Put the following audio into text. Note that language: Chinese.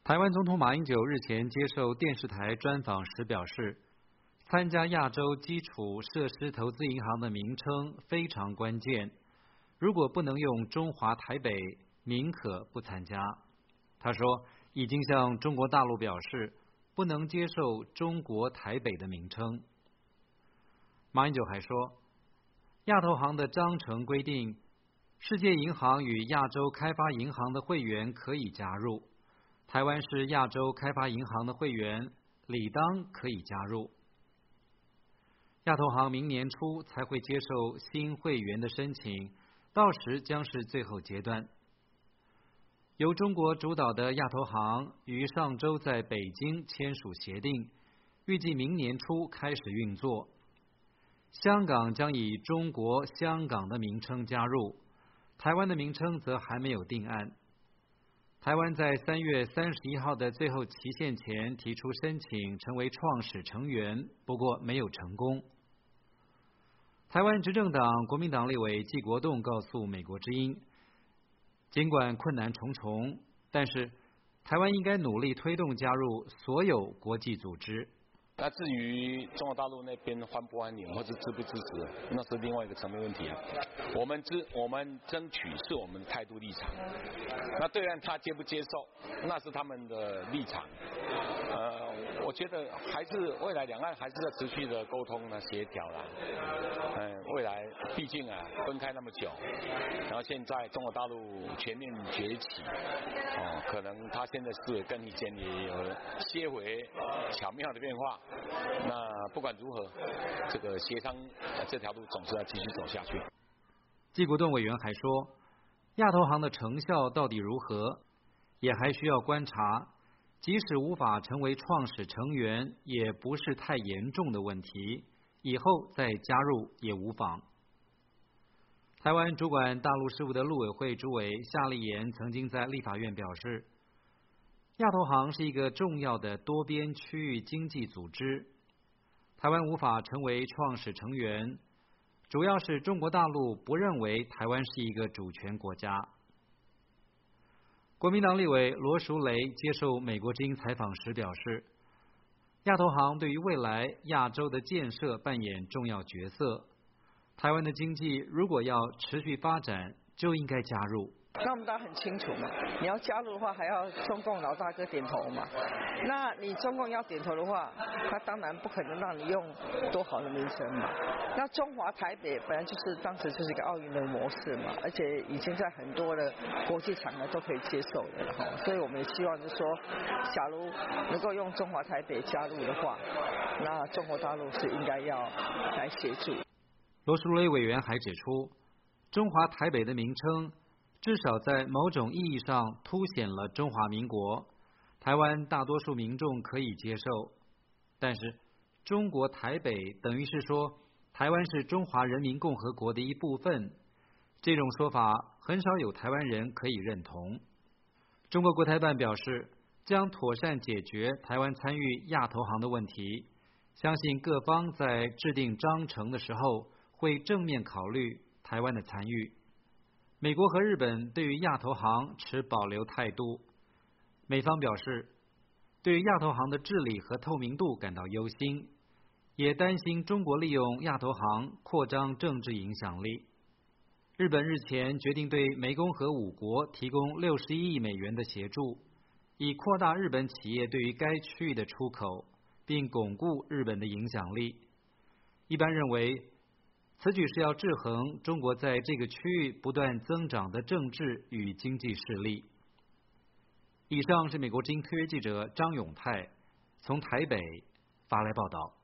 台湾总统马英九日前接受电视台专访时表示，参加亚洲基础设施投资银行的名称非常关键，如果不能用中华台北，宁可不参加。他说，已经向中国大陆表示，不能接受中国台北的名称。马英九还说，亚投行的章程规定，世界银行与亚洲开发银行的会员可以加入，台湾是亚洲开发银行的会员，理当可以加入。亚投行明年初才会接受新会员的申请，到时将是最后阶段。由中国主导的亚投行于上周在北京签署协定，预计明年初开始运作。香港将以中国香港的名称加入，台湾的名称则还没有定案。台湾在3月31号的最后期限前提出申请成为创始成员，不过没有成功。台湾执政党国民党立委纪国栋告诉美国之音，尽管困难重重，但是台湾应该努力推动加入所有国际组织。 那至于中国大陆那边欢不欢迎或是支不支持，那是另外一个层面问题。我们争取是我们的态度立场，那对岸他接不接受，那是他们的立场。我觉得还是未来两岸还是要持续的沟通呢，协调啦。未来毕竟分开那么久，然后现在中国大陆全面崛起，可能他现在思维跟以前也有些微巧妙的变化。那不管如何，这个协商这条路总是要继续走下去。 纪国栋委员还说，亚投行的成效到底如何，也还需要观察。即使无法成为创始成员，也不是太严重的问题，以后再加入也无妨。台湾主管大陆事务的陆委会主委夏立言曾经在立法院表示，亚投行是一个重要的多边区域经济组织，台湾无法成为创始成员，主要是中国大陆不认为台湾是一个主权国家。国民党立委罗淑蕾接受美国之音采访时表示，亚投行对于未来亚洲的建设扮演重要角色，台湾的经济如果要持续发展，就应该加入。 那我们大家很清楚嘛，你要加入的话，还要中共老大哥点头嘛。那你中共要点头的话，他当然不可能让你用多好的名称嘛。那中华台北本来就是当时就是一个奥运的模式嘛，而且已经在很多的国际场合都可以接受的了哈。所以我们也希望就是说，假如能够用中华台北加入的话，那中国大陆是应该要来协助。 罗淑蕾委员还指出，中华台北的名称至少在某种意义上凸显了中华民国，台湾大多数民众可以接受。但是中国台北等于是说台湾是中华人民共和国的一部分，这种说法很少有台湾人可以认同。中国国台办表示，将妥善解决台湾参与亚投行的问题，相信各方在制定章程的时候会正面考虑台湾的参与。美国和日本对于亚投行持保留态度，美方表示对于亚投行的治理和透明度感到忧心，也担心中国利用亚投行扩张政治影响力。日本日前决定对湄公河5国提供61亿美元的协助，以扩大日本企业对于该区域的出口，并巩固日本的影响力。一般认为，此举是要制衡中国在这个区域不断增长的政治与经济势力。以上是美国之音特约记者张永泰从台北发来报道。